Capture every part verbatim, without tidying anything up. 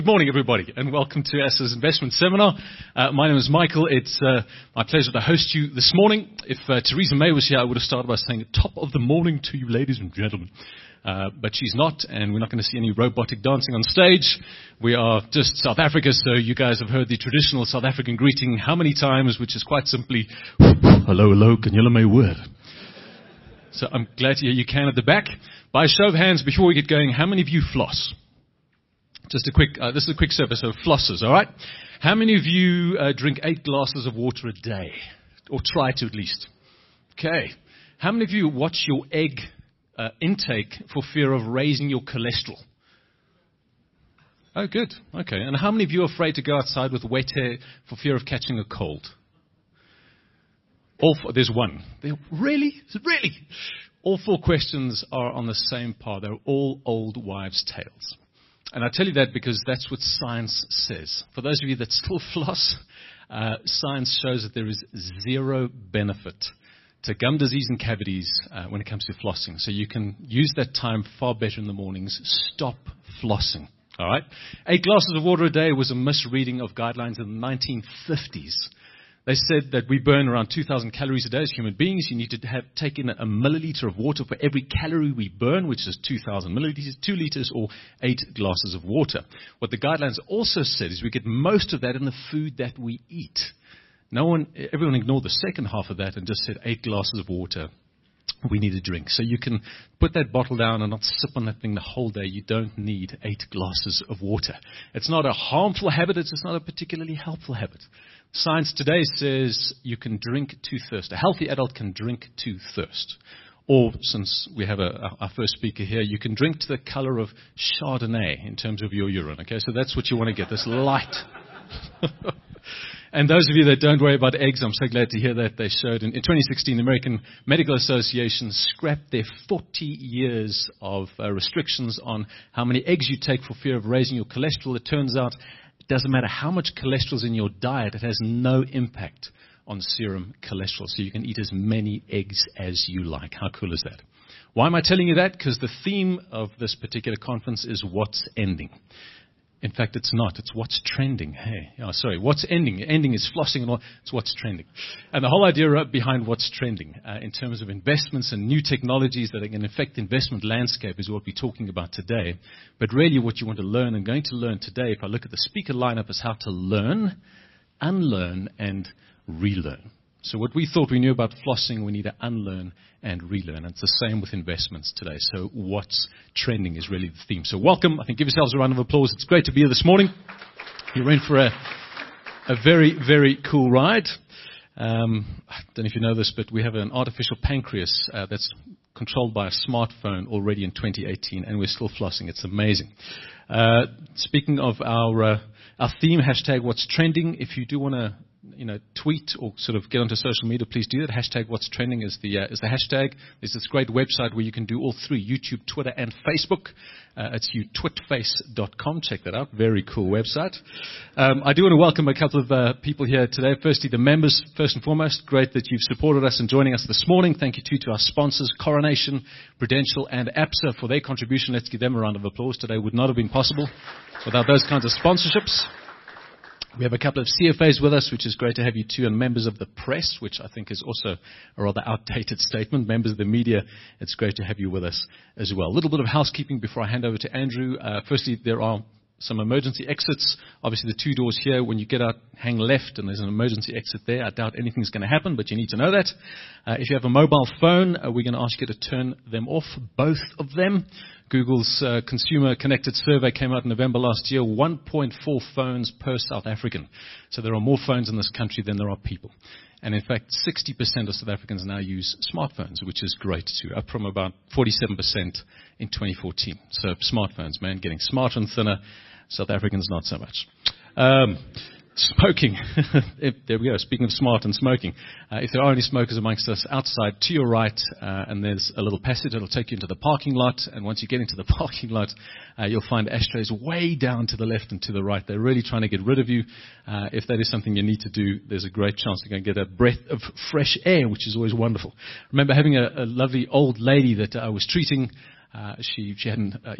Good morning, everybody, and welcome to ASSA's Investment Seminar. Uh, my name is Michael. It's uh, my pleasure to host you this morning. If uh, Theresa May was here, I would have started by saying top of the morning to you, ladies and gentlemen. Uh, but she's not, and we're not going to see any robotic dancing on stage. We are just South Africa, so you guys have heard the traditional South African greeting how many times, which is quite simply, hello, hello, can you my word? So I'm glad to hear you can at the back. By a show of hands, before we get going, how many of you floss? Just a quick, uh, this is a quick survey, so flossers, all right? How many of you uh, drink eight glasses of water a day? Or try to at least. Okay. How many of you watch your egg uh, intake for fear of raising your cholesterol? Oh, good. Okay. And how many of you are afraid to go outside with wet hair for fear of catching a cold? All four, there's one. They're, really? Really? All four questions are on the same par. They're all old wives' tales. And I tell you that because that's what science says. For those of you that still floss, uh, science shows that there is zero benefit to gum disease and cavities uh, when it comes to flossing. So you can use that time far better in the mornings. Stop flossing. All right? Eight glasses of water a day was a misreading of guidelines in the nineteen fifties. They said that we burn around two thousand calories a day as human beings. You need to have take in a milliliter of water for every calorie we burn, which is two thousand milliliters, two liters, or eight glasses of water. What the guidelines also said is we get most of that in the food that we eat. No one, everyone ignored the second half of that and just said eight glasses of water we need to drink. So you can put that bottle down and not sip on that thing the whole day. You don't need eight glasses of water. It's not a harmful habit. It's just not a particularly helpful habit. Science today says you can drink to thirst. A healthy adult can drink to thirst. Or, since we have a, our first speaker here, you can drink to the color of Chardonnay in terms of your urine. Okay, so that's what you want to get, this light. And those of you that don't worry about eggs, I'm so glad to hear that they showed. In, in twenty sixteen, the American Medical Association scrapped their forty years of uh, restrictions on how many eggs you take for fear of raising your cholesterol. It turns out it doesn't matter how much cholesterol is in your diet. It has no impact on serum cholesterol. So you can eat as many eggs as you like. How cool is that? Why am I telling you that? Because the theme of this particular conference is what's ending. In fact, it's not. It's what's trending. Hey, oh, sorry, what's ending? Ending is flossing and all. It's what's trending. And the whole idea behind what's trending uh, in terms of investments and new technologies that are going to affect the investment landscape is what we're talking about today. But really what you want to learn and going to learn today, if I look at the speaker lineup, is how to learn, unlearn, and relearn. So what we thought we knew about flossing, we need to unlearn and relearn. And it's the same with investments today. So what's trending is really the theme. So welcome. I think give yourselves a round of applause. It's great to be here this morning. You're in for a, a very, very cool ride. Um, I don't know if you know this, but we have an artificial pancreas uh, that's controlled by a smartphone already in twenty eighteen, and we're still flossing. It's amazing. Uh, speaking of our uh, our theme, hashtag what's trending, if you do want to you know, tweet or sort of get onto social media, please do that. Hashtag what's trending is the uh, is the hashtag. There's this great website where you can do all three, YouTube, Twitter, and Facebook. Uh, it's you twitface dot com. Check that out. Very cool website. Um, I do want to welcome a couple of uh, people here today. Firstly, the members, first and foremost. Great that you've supported us and joining us this morning. Thank you, too, to our sponsors, Coronation, Prudential, and ABSA for their contribution. Let's give them a round of applause. Today would not have been possible without those kinds of sponsorships. We have a couple of C F As with us, which is great to have you too, and members of the press, which I think is also a rather outdated statement. Members of the media, it's great to have you with us as well. A little bit of housekeeping before I hand over to Andrew. Uh, firstly, there are some emergency exits. Obviously, the two doors here, when you get out, hang left, and there's an emergency exit there. I doubt anything's going to happen, but you need to know that. Uh, if you have a mobile phone, uh, we're going to ask you to turn them off, both of them. Google's uh, Consumer Connected Survey came out in November last year, one point four phones per South African. So there are more phones in this country than there are people. And in fact, sixty percent of South Africans now use smartphones, which is great too, up from about forty-seven percent in twenty fourteen. So smartphones, man, getting smarter and thinner. South Africans, not so much. Um, Smoking. There we go. Speaking of smart and smoking. Uh, if there are any smokers amongst us outside to your right, uh, and there's a little passage that'll take you into the parking lot. And once you get into the parking lot, uh, you'll find ashtrays way down to the left and to the right. They're really trying to get rid of you. Uh, if that is something you need to do, there's a great chance to go and get a breath of fresh air, which is always wonderful. I remember having a, a lovely old lady that I was treating. Uh, she, she hadn't, uh, you know,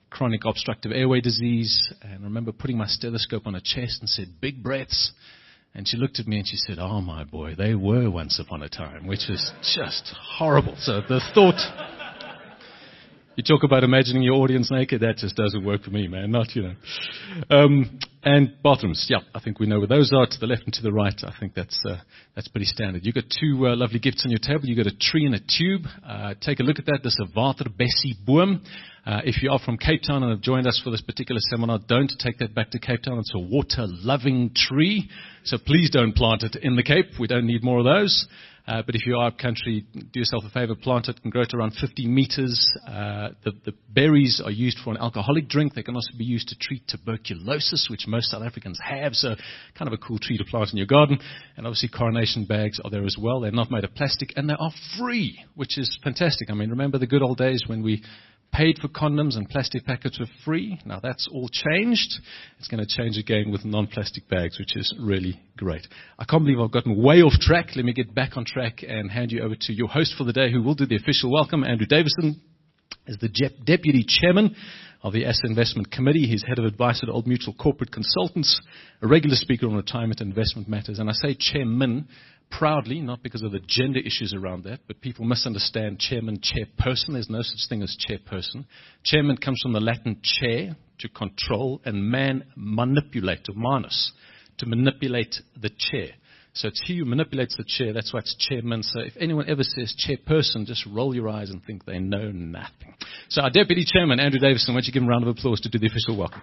chronic obstructive airway disease. And I remember putting my stethoscope on her chest and said, big breaths. And she looked at me and she said, oh, my boy, they were once upon a time, which was just horrible. So the thought, you talk about imagining your audience naked, that just doesn't work for me, man. Not, you know. Um, and bathrooms, yeah, I think we know where those are, to the left and to the right. I think that's uh, that's pretty standard. You've got two uh, lovely gifts on your table. You've got a tree and a tube. Uh, take a look at that. This is a Waterbessie-boom. Uh, if you are from Cape Town and have joined us for this particular seminar, don't take that back to Cape Town. It's a water-loving tree, so please don't plant it in the Cape. We don't need more of those. Uh, but if you are up country, do yourself a favor, plant it and grow it around fifty meters. Uh, the, the berries are used for an alcoholic drink. They can also be used to treat tuberculosis, which most South Africans have, so kind of a cool tree to plant in your garden. And obviously coronation bags are there as well. They're not made of plastic, and they are free, which is fantastic. I mean, remember the good old days when we paid for condoms and plastic packets were free? Now that's all changed. It's going to change again with non-plastic bags, which is really great. I can't believe I've gotten way off track. Let me get back on track and hand you over to your host for the day, who will do the official welcome. Andrew Davison is the Je- Deputy Chairman of the Asset Investment Committee. He's Head of Advice at Old Mutual Corporate Consultants, a regular speaker on retirement and investment matters. And I say chairman proudly, not because of the gender issues around that, but people misunderstand chairman, chairperson. There's no such thing as chairperson. Chairman comes from the Latin chair, to control, and man, manipulate, or manus, to manipulate the chair. So it's he who manipulates the chair. That's why it's chairman. So if anyone ever says chairperson, just roll your eyes and think they know nothing. So our Deputy Chairman, Andrew Davison, why don't you give him a round of applause to do the official welcome.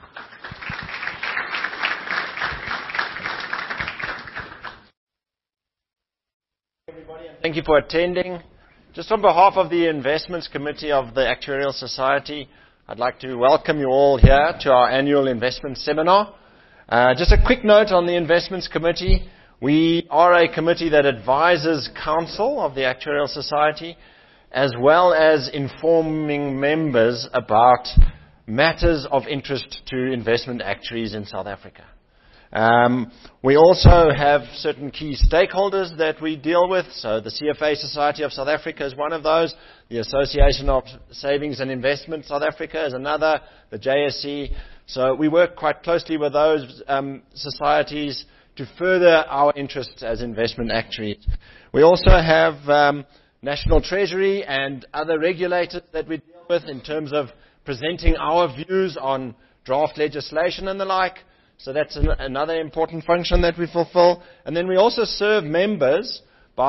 Thank you for attending. Just on behalf of the Investments Committee of the Actuarial Society, I'd like to welcome you all here to our annual investment seminar. Uh, just a quick note on the Investments Committee. We are a committee that advises counsel of the Actuarial Society, as well as informing members about matters of interest to investment actuaries in South Africa. Um, we also have certain key stakeholders that we deal with. So the C F A Society of South Africa is one of those. The Association of Savings and Investment South Africa is another. The J S C. So we work quite closely with those um, societies to further our interests as investment actuaries. We also have um, National Treasury and other regulators that we deal with in terms of presenting our views on draft legislation and the like. So that's an, another important function that we fulfill. And then we also serve members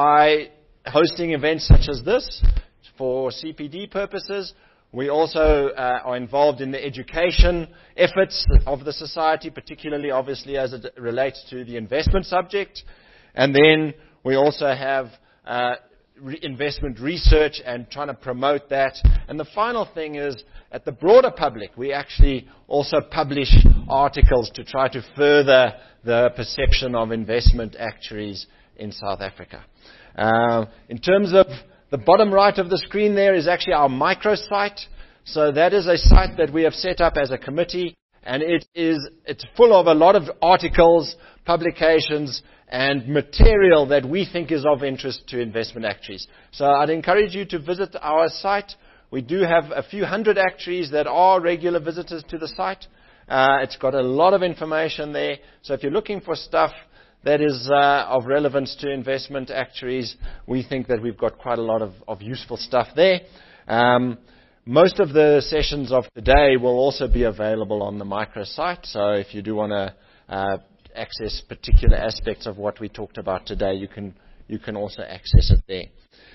by hosting events such as this for C P D purposes. We also uh, are involved in the education efforts of the society, particularly obviously as it relates to the investment subject. And then we also have uh, re- investment research and trying to promote that. And the final thing is, at the broader public, we actually also publish articles to try to further the perception of investment actuaries in South Africa. Uh, in terms of the bottom right of the screen there is actually our microsite. So that is a site that we have set up as a committee, and it is it's full of a lot of articles, publications, and material that we think is of interest to investment actuaries. So I'd encourage you to visit our site. We do have a few hundred actuaries that are regular visitors to the site. Uh, it's got a lot of information there. So if you're looking for stuff that is uh, of relevance to investment actuaries, we think that we've got quite a lot of, of useful stuff there. Um, most of the sessions of today will also be available on the microsite. So if you do want to uh, access particular aspects of what we talked about today, you can you can also access it there.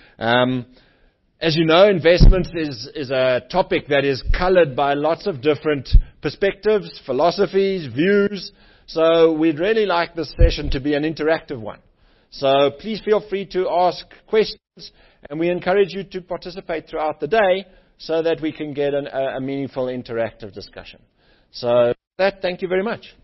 Um, As you know, investments is, is a topic that is colored by lots of different perspectives, philosophies, views. So we'd really like this session to be an interactive one. So please feel free to ask questions, and we encourage you to participate throughout the day so that we can get an, a, a meaningful interactive discussion. So with that, thank you very much.